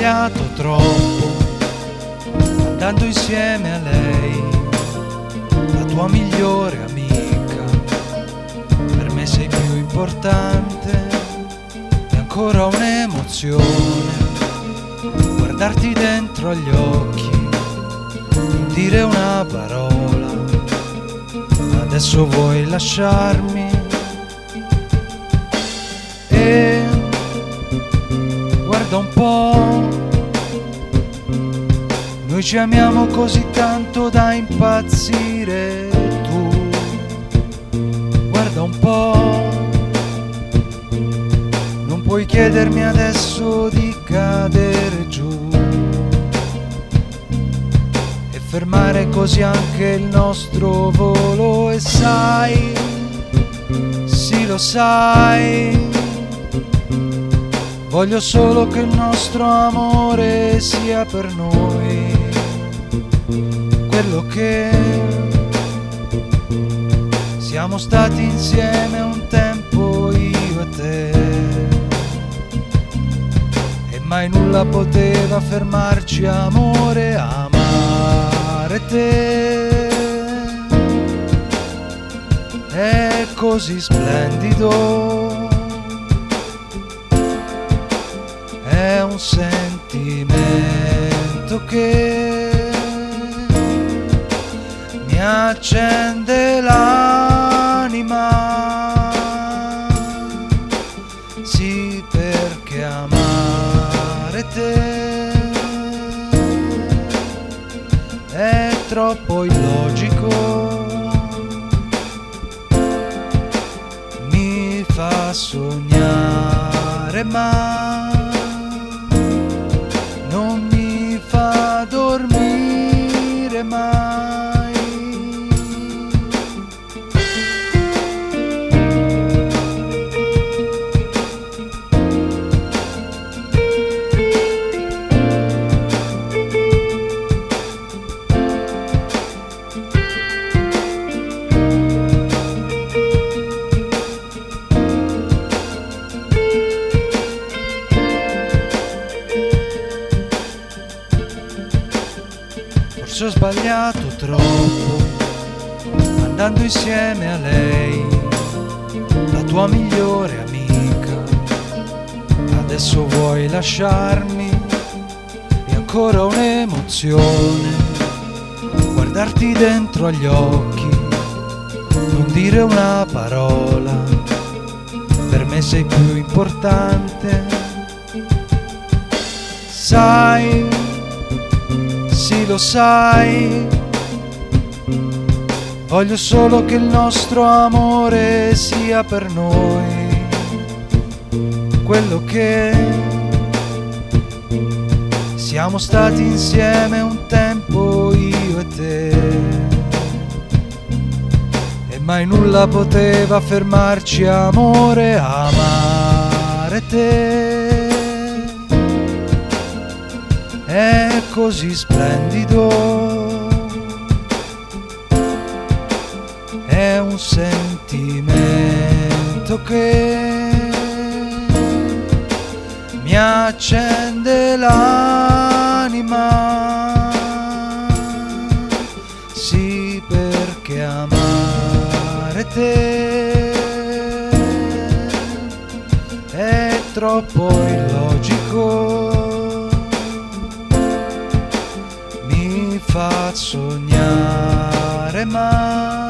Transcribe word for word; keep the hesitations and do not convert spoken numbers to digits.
sbagliato troppo andando insieme a lei, la tua migliore amica. Per me sei più importante e ancora un'emozione guardarti dentro agli occhi, non dire una parola. Adesso vuoi lasciarmi e guarda un po', noi ci amiamo così tanto da impazzire. Tu guarda un po', non puoi chiedermi adesso di cadere giù e fermare così anche il nostro volo. E sai, sì lo sai, voglio solo che il nostro amore sia per noi quello che siamo stati insieme un tempo io e te, e mai nulla poteva fermarci, amore, amare te. È così splendido, è un sentimento che mi accende l'anima. Sì, perché amare te è troppo illogico, mi fa sognare ma non mi fa dormire mai. Forse ho sbagliato troppo andando insieme a lei, la tua migliore amica. Adesso vuoi lasciarmi e ancora un'emozione guardarti dentro agli occhi, non dire una parola. Per me sei più importante, sai, sì lo sai, voglio solo che il nostro amore sia per noi quello che siamo stati insieme un tempo io e te, e mai nulla poteva fermarci, amore, amare te. È così splendido, è un sentimento che mi accende l'anima. Sì, perché amare te è troppo illogico, mi fa sognare ma